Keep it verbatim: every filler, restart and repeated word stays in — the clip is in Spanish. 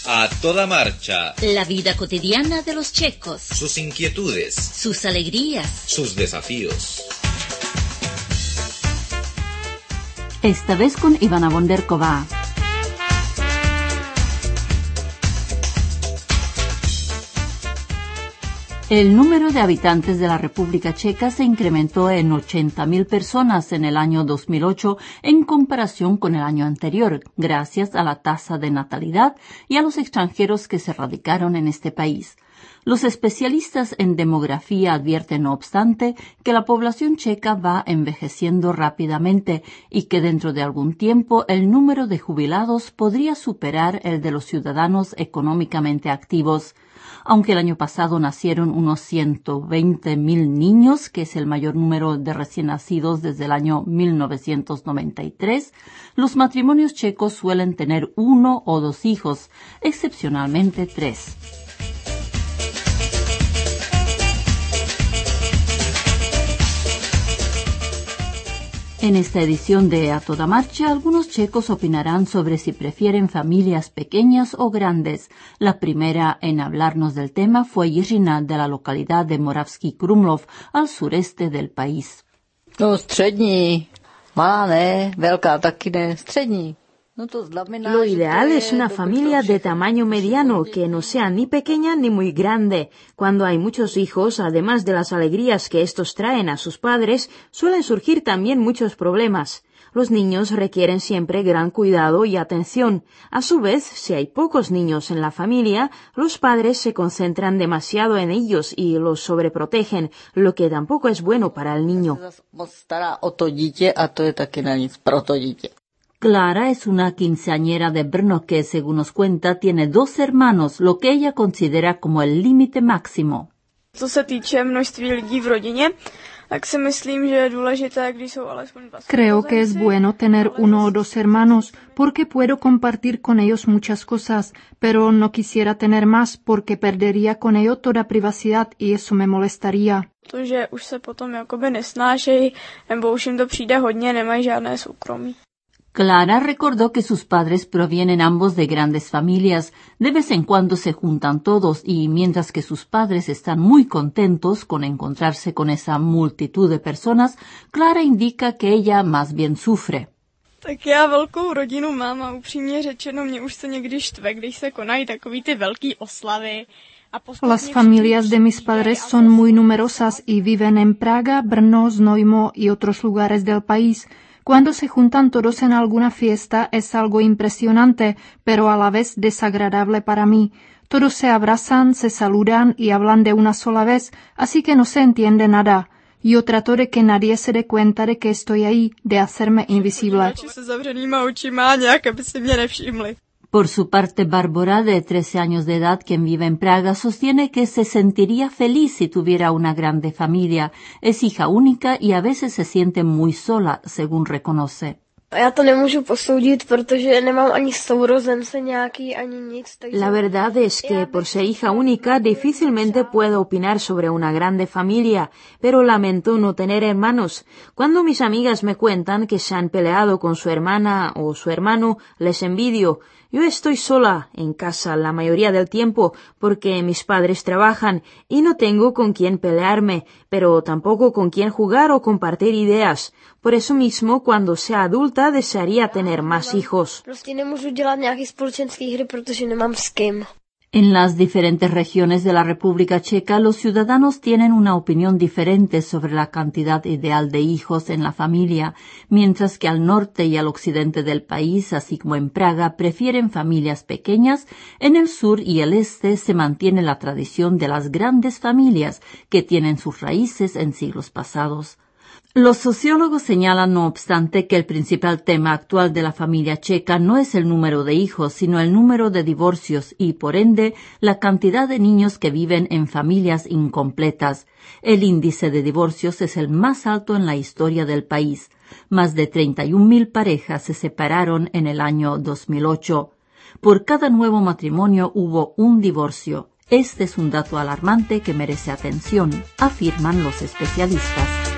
A toda marcha. La vida cotidiana de los checos. Sus inquietudes. Sus alegrías. Sus desafíos. Esta vez con Ivana Bonderková. El número de habitantes de la República Checa se incrementó en ochenta mil personas en el año dos mil ocho en comparación con el año anterior, gracias a la tasa de natalidad y a los extranjeros que se radicaron en este país. Los especialistas en demografía advierten, no obstante, que la población checa va envejeciendo rápidamente y que dentro de algún tiempo el número de jubilados podría superar el de los ciudadanos económicamente activos. Aunque el año pasado nacieron unos ciento veinte mil niños, que es el mayor número de recién nacidos desde el año mil novecientos noventa y tres, los matrimonios checos suelen tener uno o dos hijos, excepcionalmente tres. En esta edición de A Toda Marcha, algunos checos opinarán sobre si prefieren familias pequeñas o grandes. La primera en hablarnos del tema fue Jiřina, de la localidad de Moravský Krumlov, al sureste del país. No, střední. Malá ne, velká taky ne, střední. Lo ideal es una familia de tamaño mediano, que no sea ni pequeña ni muy grande. Cuando hay muchos hijos, además de las alegrías que estos traen a sus padres, suelen surgir también muchos problemas. Los niños requieren siempre gran cuidado y atención. A su vez, si hay pocos niños en la familia, los padres se concentran demasiado en ellos y los sobreprotegen, lo que tampoco es bueno para el niño. Clara es una quinceañera de Brno que, según nos cuenta, tiene dos hermanos, lo que ella considera como el límite máximo. Co se týče množství lidí v rodině, tak si myslím, že je důležité, když jsou alespoň dva. Creo que es bueno tener uno o dos hermanos, porque puedo compartir con ellos muchas cosas, pero no quisiera tener más porque perdería con ello toda privacidad y eso me molestaría. To, že už se potom jakoby nesnášejí, nebo už jim to přijde hodně, nemají žádné soukromí. Clara recordó que sus padres provienen ambos de grandes familias. De vez en cuando se juntan todos y mientras que sus padres están muy contentos con encontrarse con esa multitud de personas, Clara indica que ella más bien sufre. Tak já velkou rodinu mám a upřímně řečeno, mě už se někdy štve, když se konají takový ty velký oslavy. Las familias de mis padres son muy numerosas y viven en Praga, Brno, Znojmo y otros lugares del país. Cuando se juntan todos en alguna fiesta es algo impresionante, pero a la vez desagradable para mí. Todos se abrazan, se saludan y hablan de una sola vez, así que no se entiende nada. Yo trato de que nadie se dé cuenta de que estoy ahí, de hacerme invisible. Por su parte, Bárbara, de trece años de edad, quien vive en Praga, sostiene que se sentiría feliz si tuviera una grande familia. Es hija única y a veces se siente muy sola, según reconoce. Já to nemůžu posoudit, protože nemám ani sourozence nějaký, ani nic. Takže... La verdad es que, por ser hija única, difícilmente puedo opinar sobre una grande familia, pero lamento no tener hermanos. Cuando mis amigas me cuentan que se han peleado con su hermana o su hermano, les envidio. Yo estoy sola en casa la mayoría del tiempo porque mis padres trabajan y no tengo con quién pelearme, pero tampoco con quién jugar o compartir ideas. Por eso mismo, cuando sea adulta, desearía tener más hijos. Prostě nemůžu dělat nějaký společenský hry, protože nemám s kým. En las diferentes regiones de la República Checa, los ciudadanos tienen una opinión diferente sobre la cantidad ideal de hijos en la familia, mientras que al norte y al occidente del país, así como en Praga, prefieren familias pequeñas. En el sur y el este se mantiene la tradición de las grandes familias, que tienen sus raíces en siglos pasados. Los sociólogos señalan, no obstante, que el principal tema actual de la familia checa no es el número de hijos, sino el número de divorcios y, por ende, la cantidad de niños que viven en familias incompletas. El índice de divorcios es el más alto en la historia del país. Más de treinta y un mil parejas se separaron en el año dos mil ocho. Por cada nuevo matrimonio hubo un divorcio. Este es un dato alarmante que merece atención, afirman los especialistas.